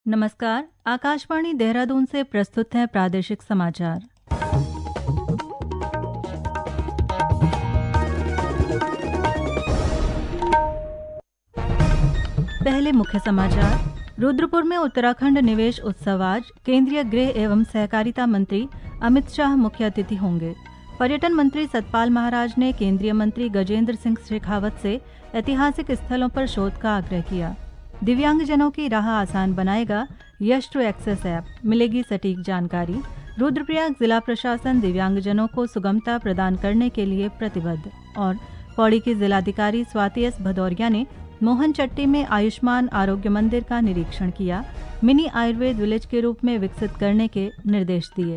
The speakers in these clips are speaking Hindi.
नमस्कार। आकाशवाणी देहरादून से प्रस्तुत है प्रादेशिक समाचार। पहले मुख्य समाचार। रुद्रपुर में उत्तराखंड निवेश उत्सव आज। केंद्रीय गृह एवं सहकारिता मंत्री अमित शाह मुख्य अतिथि होंगे। पर्यटन मंत्री सतपाल महाराज ने केंद्रीय मंत्री गजेंद्र सिंह शेखावत से ऐतिहासिक स्थलों पर शोध का आग्रह किया। दिव्यांगजनों की राह आसान बनाएगा यश टू एक्सेस ऐप, मिलेगी सटीक जानकारी। रुद्रप्रयाग जिला प्रशासन दिव्यांगजनों को सुगमता प्रदान करने के लिए प्रतिबद्ध। और पौड़ी की जिलाधिकारी स्वाति एस भदौरिया ने मोहनचट्टी में आयुष्मान आरोग्य मंदिर का निरीक्षण किया। मिनी आयुर्वेद विलेज के रूप में विकसित करने के निर्देश दिए।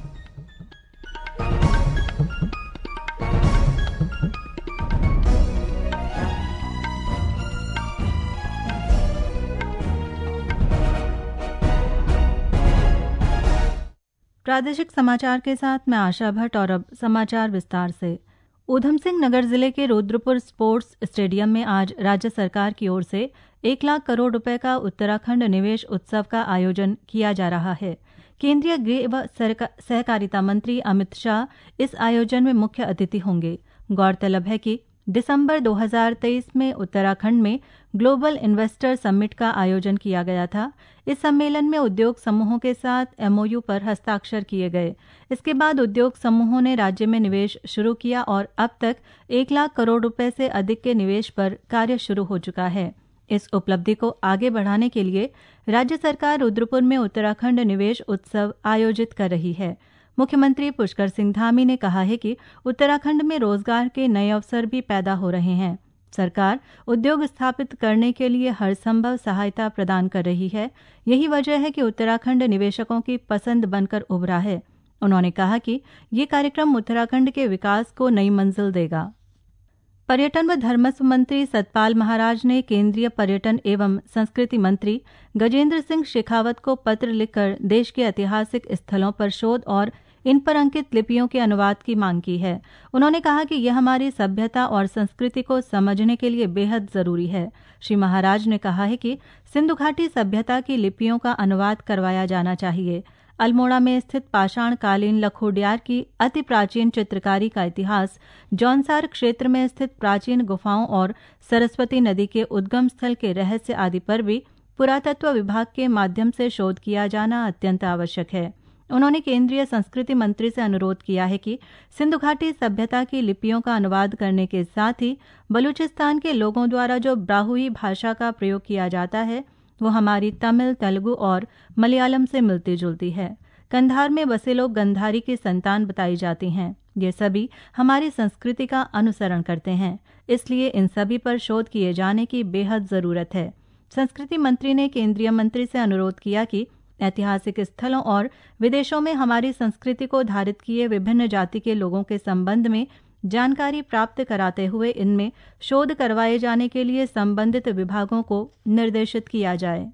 प्रादेशिक समाचार के साथ मैं आशा भट्ट और अब समाचार विस्तार से। ऊधम सिंह नगर जिले के रुद्रपुर स्पोर्ट्स स्टेडियम में आज राज्य सरकार की ओर से 1 लाख करोड़ रुपए का उत्तराखंड निवेश उत्सव का आयोजन किया जा रहा है। केंद्रीय गृह व सहकारिता मंत्री अमित शाह इस आयोजन में मुख्य अतिथि होंगे। गौरतलब है कि दिसंबर 2023 में उत्तराखंड में ग्लोबल इन्वेस्टर समिट का आयोजन किया गया था। इस सम्मेलन में उद्योग समूहों के साथ एमओयू पर हस्ताक्षर किए गए। इसके बाद उद्योग समूहों ने राज्य में निवेश शुरू किया और अब तक 1 लाख करोड़ रुपए से अधिक के निवेश पर कार्य शुरू हो चुका है। इस उपलब्धि को आगे बढ़ाने के लिए राज्य सरकार रुद्रपुर में उत्तराखंड निवेश उत्सव आयोजित कर रही है। मुख्यमंत्री पुष्कर सिंह धामी ने कहा है कि उत्तराखंड में रोजगार के नए अवसर भी पैदा हो रहे हैं। सरकार उद्योग स्थापित करने के लिए हर संभव सहायता प्रदान कर रही है। यही वजह है कि उत्तराखंड निवेशकों की पसंद बनकर उभरा है। उन्होंने कहा कि ये कार्यक्रम उत्तराखंड के विकास को नई मंजिल देगा। पर्यटन व धर्मस्व मंत्री सतपाल महाराज ने केंद्रीय पर्यटन एवं संस्कृति मंत्री गजेंद्र सिंह शेखावत को पत्र लिखकर देश के ऐतिहासिक स्थलों पर शोध और इन पर अंकित लिपियों के अनुवाद की मांग की है। उन्होंने कहा कि यह हमारी सभ्यता और संस्कृति को समझने के लिए बेहद जरूरी है। श्री महाराज ने कहा है कि सिंधु घाटी सभ्यता की लिपियों का अनुवाद करवाया जाना चाहिए। अल्मोड़ा में स्थित पाषाणकालीन लखोडियार की अति प्राचीन चित्रकारी का इतिहास, जौनसार क्षेत्र में स्थित प्राचीन गुफाओं और सरस्वती नदी के उद्गम स्थल के रहस्य आदि पर भी पुरातत्व विभाग के माध्यम से शोध किया जाना अत्यंत आवश्यक है। उन्होंने केंद्रीय संस्कृति मंत्री से अनुरोध किया है कि सिंधु घाटी सभ्यता की लिपियों का अनुवाद करने के साथ ही बलूचिस्तान के लोगों द्वारा जो ब्राहुई भाषा का प्रयोग किया जाता है वो हमारी तमिल, तेलुगु और मलयालम से मिलती जुलती है। कंधार में बसे लोग गंधारी की संतान बताई जाती हैं। ये सभी हमारी संस्कृति का अनुसरण करते हैं, इसलिए इन सभी पर शोध किए जाने की बेहद जरूरत है। संस्कृति मंत्री ने केंद्रीय मंत्री से अनुरोध किया कि ऐतिहासिक स्थलों और विदेशों में हमारी संस्कृति को धारित किए विभिन्न जाति के लोगों के संबंध में जानकारी प्राप्त कराते हुए इनमें शोध करवाए जाने के लिए संबंधित विभागों को निर्देशित किया जाए।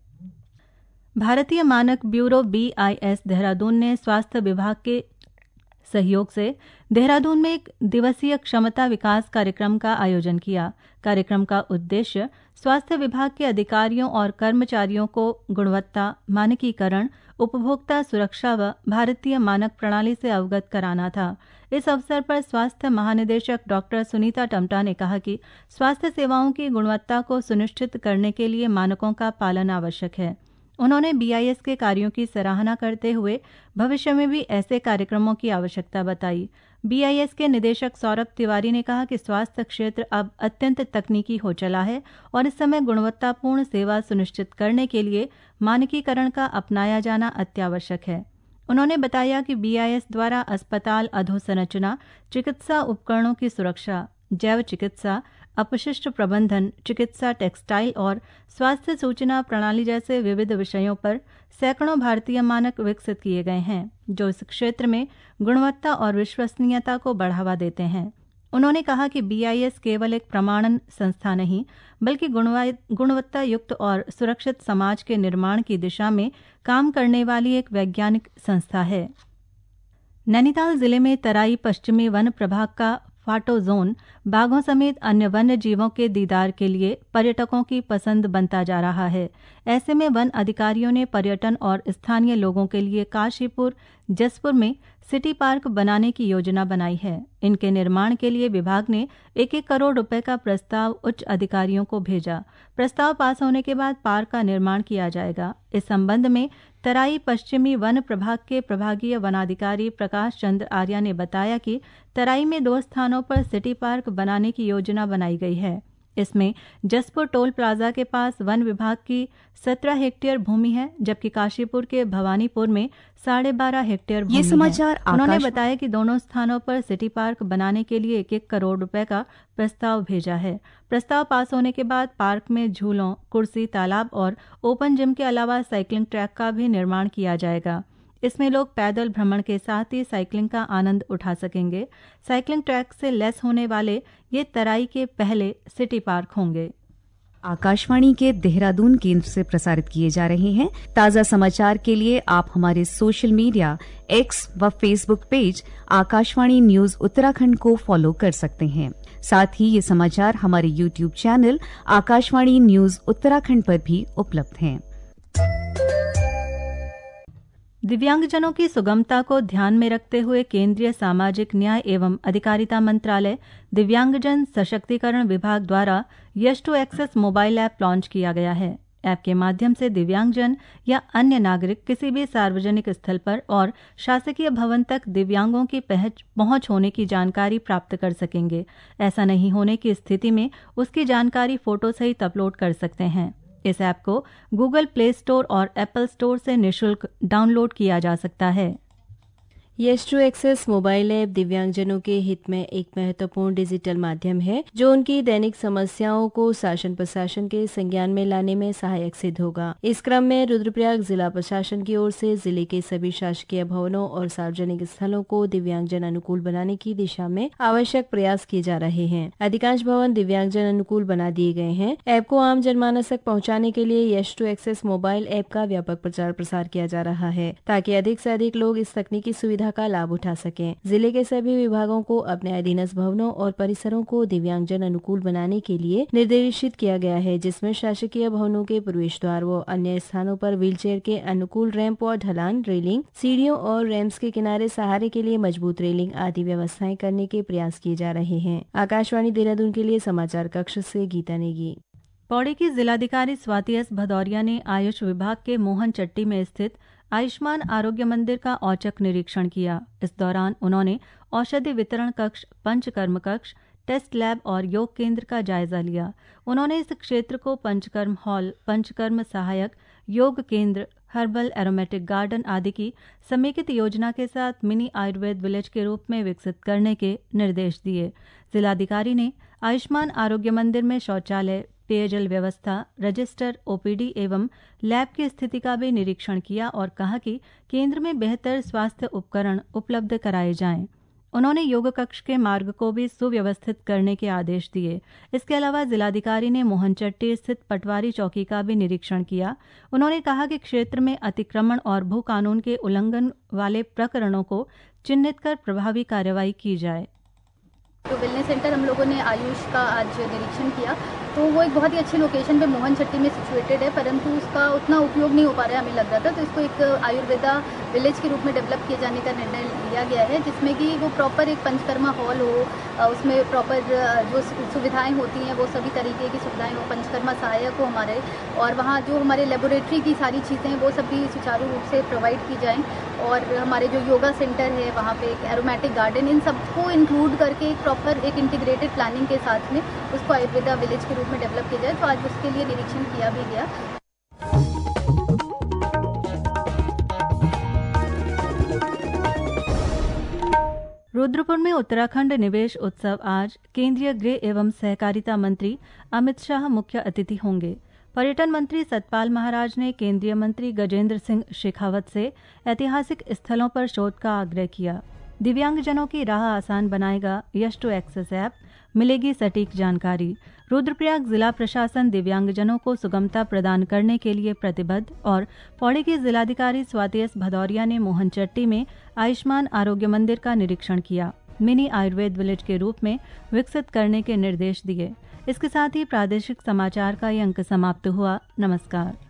भारतीय मानक ब्यूरो BIS देहरादून ने स्वास्थ्य विभाग के सहयोग से देहरादून में 1 दिवसीय क्षमता विकास कार्यक्रम का आयोजन किया। कार्यक्रम का उद्देश्य स्वास्थ्य विभाग के अधिकारियों और कर्मचारियों को गुणवत्ता, मानकीकरण, उपभोक्ता सुरक्षा व भारतीय मानक प्रणाली से अवगत कराना था। इस अवसर पर स्वास्थ्य महानिदेशक डॉक्टर सुनीता टम्टा ने कहा कि स्वास्थ्य सेवाओं की गुणवत्ता को सुनिश्चित करने के लिए मानकों का पालन आवश्यक है। उन्होंने BIS के कार्यों की सराहना करते हुए भविष्य में भी ऐसे कार्यक्रमों की आवश्यकता बताई। BIS के निदेशक सौरभ तिवारी ने कहा कि स्वास्थ्य क्षेत्र अब अत्यंत तकनीकी हो चला है और इस समय गुणवत्तापूर्ण सेवा सुनिश्चित करने के लिए मानकीकरण का अपनाया जाना अत्यावश्यक है। उन्होंने बताया कि BIS द्वारा अस्पताल अधोसंरचना, चिकित्सा उपकरणों की सुरक्षा, जैव चिकित्सा, अपशिष्ट प्रबंधन, चिकित्सा, टेक्सटाइल और स्वास्थ्य सूचना प्रणाली जैसे विविध विषयों पर सैकड़ों भारतीय मानक विकसित किए गए हैं, जो इस क्षेत्र में गुणवत्ता और विश्वसनीयता को बढ़ावा देते हैं। उन्होंने कहा कि BIS केवल एक प्रमाणन संस्था नहीं, बल्कि गुणवत्ता युक्त और सुरक्षित समाज के निर्माण की दिशा में काम करने वाली एक वैज्ञानिक संस्था है। नैनीताल जिले में तराई पश्चिमी वन प्रभाग का फाटो जोन बाघों समेत अन्य वन्य जीवों के दीदार के लिए पर्यटकों की पसंद बनता जा रहा है। ऐसे में वन अधिकारियों ने पर्यटन और स्थानीय लोगों के लिए काशीपुर जसपुर में सिटी पार्क बनाने की योजना बनाई है। इनके निर्माण के लिए विभाग ने 1-1 करोड़ रुपए का प्रस्ताव उच्च अधिकारियों को भेजा। प्रस्ताव पास होने के बाद पार्क का निर्माण किया जाएगा। इस संबंध में तराई पश्चिमी वन प्रभाग के प्रभागीय वनाधिकारी प्रकाश चंद्र आर्या ने बताया कि तराई में 2 स्थानों पर सिटी पार्क बनाने की योजना बनाई गई है। इसमें जसपुर टोल प्लाजा के पास वन विभाग की 17 हेक्टेयर भूमि है, जबकि काशीपुर के भवानीपुर में 12.5 हेक्टेयर भूमि है। उन्होंने बताया कि दोनों स्थानों पर सिटी पार्क बनाने के लिए 1-1 करोड़ रुपए का प्रस्ताव भेजा है। प्रस्ताव पास होने के बाद पार्क में झूलों, कुर्सी, तालाब और ओपन जिम के अलावा साइकिलिंग ट्रैक का भी निर्माण किया जाएगा। इसमें लोग पैदल भ्रमण के साथ ही साइकिलिंग का आनंद उठा सकेंगे। साइकिलिंग ट्रैक से लैस होने वाले ये तराई के पहले सिटी पार्क होंगे। आकाशवाणी के देहरादून केंद्र से प्रसारित किए जा रहे हैं ताजा समाचार के लिए आप हमारे सोशल मीडिया एक्स व Facebook page Akashvani news Uttarakhand को फॉलो कर सकते हैं। साथ ही ये समाचार हमारे YouTube channel Akashvani news Uttarakhand पर भी उपलब्ध हैं। दिव्यांगजनों की सुगमता को ध्यान में रखते हुए केंद्रीय सामाजिक न्याय एवं अधिकारिता मंत्रालय दिव्यांगजन सशक्तिकरण विभाग द्वारा yes to access mobile app launch किया गया है। ऐप के माध्यम से दिव्यांगजन या अन्य नागरिक किसी भी सार्वजनिक स्थल पर और शासकीय भवन तक दिव्यांगों की पहुंच होने की जानकारी प्राप्त कर सकेंगे। ऐसा नहीं होने की स्थिति में उसकी जानकारी फोटो सहित अपलोड कर सकते हैं। इस ऐप को गूगल प्ले स्टोर और एप्पल स्टोर से निःशुल्क डाउनलोड किया जा सकता है। Yes to access mobile app दिव्यांगजनों के हित में एक महत्वपूर्ण डिजिटल माध्यम है जो उनकी दैनिक समस्याओं को शासन प्रशासन के संज्ञान में लाने में सहायक सिद्ध होगा। इस क्रम में रुद्रप्रयाग जिला प्रशासन की ओर से जिले के सभी शासकीय भवनों और सार्वजनिक स्थलों को दिव्यांगजन अनुकूल बनाने की दिशा में आवश्यक प्रयास किए जा रहे हैं। अधिकांश भवन दिव्यांगजन अनुकूल बना दिए गए हैं। ऐप को आम जनमानस तक पहुँचाने के लिए yes to access mobile app का व्यापक प्रचार प्रसार किया जा रहा है ताकि अधिक से अधिक लोग इस तकनीकी सुविधा का लाभ उठा सकें। जिले के सभी विभागों को अपने अधीनस्थ भवनों और परिसरों को दिव्यांगजन अनुकूल बनाने के लिए निर्देशित किया गया है, जिसमें शासकीय भवनों के प्रवेश द्वार व अन्य स्थानों पर व्हीलचेयर के अनुकूल रैंप और ढलान रेलिंग, सीढ़ियों और रैंप्स के किनारे सहारे के लिए मजबूत रेलिंग आदि व्यवस्थाएं करने के प्रयास किए जा रहे हैं। आकाशवाणी देहरादून के लिए समाचार कक्ष से गीता नेगी। पौड़ी की जिलाधिकारी स्वाति एस भदौरिया ने आयुष विभाग के मोहन चट्टी में स्थित आयुष्मान आरोग्य मंदिर का औचक निरीक्षण किया। इस दौरान उन्होंने औषधि वितरण कक्ष, पंचकर्म कक्ष, टेस्ट लैब और योग केंद्र का जायजा लिया। उन्होंने इस क्षेत्र को पंचकर्म हॉल, पंचकर्म सहायक, योग केंद्र, हर्बल एरोमेटिक गार्डन आदि की समेकित योजना के साथ मिनी आयुर्वेद विलेज के रूप में विकसित करने के निर्देश दिए। जिलाधिकारी ने आयुष्मान आरोग्य मंदिर में शौचालय, पेयजल व्यवस्था, रजिस्टर, ओपीडी एवं लैब की स्थिति का भी निरीक्षण किया और कहा कि केंद्र में बेहतर स्वास्थ्य उपकरण उपलब्ध कराए जाएं। उन्होंने योग कक्ष के मार्ग को भी सुव्यवस्थित करने के आदेश दिए। इसके अलावा जिलाधिकारी ने मोहनचट्टी स्थित पटवारी चौकी का भी निरीक्षण किया। उन्होंने कहा कि क्षेत्र में अतिक्रमण और भू कानून के उल्लंघन वाले प्रकरणों को चिन्हित कर प्रभावी कार्रवाई की जाए। तो वेलनेस सेंटर हम लोगों ने आयुष का आज निरीक्षण किया, तो वो एक बहुत ही अच्छी लोकेशन पे मोहनचट्टी में सिचुएटेड है, परंतु उसका उतना उपयोग नहीं हो पा रहा है, हमें लग रहा था। तो इसको एक आयुर्वेदा विलेज के रूप में डेवलप किए जाने का निर्णय लिया गया है, जिसमें कि वो प्रॉपर एक पंचकर्मा हॉल हो, उसमें प्रॉपर जो सुविधाएं होती हैं वो सभी तरीके की सुविधाएं हो, पंचकर्मा सहायक हो हमारे, और वहाँ जो हमारे लेबोरेटरी की सारी चीज़ें वो सभी सुचारू रूप से प्रोवाइड की जाएँ, और हमारे जो योगा सेंटर है वहाँ पे एक एरोमेटिक गार्डन, इन सबको इंक्लूड करके एक प्रॉपर एक इंटीग्रेटेड प्लानिंग के साथ में उसको आयुर्वेदा विलेज के रूप में डेवलप किया जाए। तो आज उसके लिए निरीक्षण किया भी गया। रुद्रपुर में उत्तराखंड निवेश उत्सव आज केंद्रीय गृह एवं सहकारिता मंत्री अमित शाह मुख्य अतिथि होंगे। पर्यटन मंत्री सतपाल महाराज ने केंद्रीय मंत्री गजेंद्र सिंह शेखावत से ऐतिहासिक स्थलों पर शोध का आग्रह किया। दिव्यांगजनों की राह आसान बनाएगा यश टू एक्सेस ऐप, मिलेगी सटीक जानकारी। रुद्रप्रयाग जिला प्रशासन दिव्यांगजनों को सुगमता प्रदान करने के लिए प्रतिबद्ध और पौड़ी की जिलाधिकारी स्वाति एस भदौरिया ने मोहनचट्टी में आयुष्मान आरोग्य मंदिर का निरीक्षण किया। मिनी आयुर्वेद विलेज के रूप में विकसित करने के निर्देश दिए। इसके साथ ही प्रादेशिक समाचार का ये अंक समाप्त हुआ। नमस्कार।